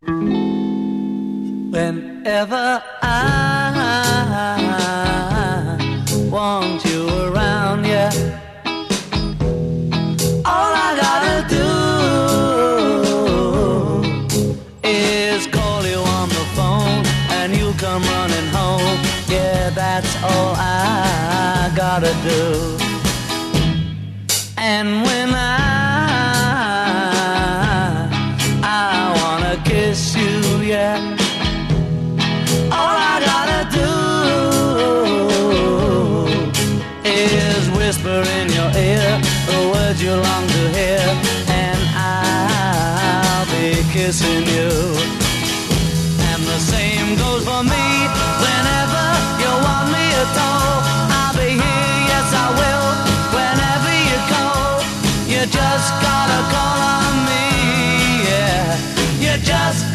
Whenever I want you around, yeah, all I gotta do is call you on the phone and you come running home. Yeah, that's all I gotta do. And when I wanna kiss you, yeah, all I gotta do is whisper in your ear the words you long to hear, and I'll be kissing you. And the same goes for me. Whenever you want me at all, I'll be here, yes I will. Whenever you call, you just gotta call on me, yeah. You just